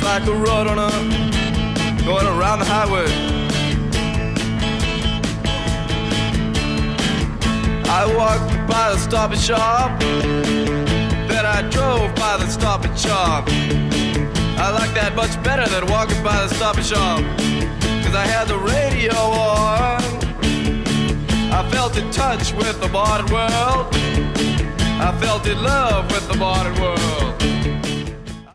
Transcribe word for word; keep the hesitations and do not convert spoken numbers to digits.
like a road runner going around the highway. I walked by the Stop and Shop, then I drove by the Stop and Shop. I like that much better than walking by the Stop and Shop, 'cause I had the radio on. I felt in touch with the modern world. I felt in love with the modern world.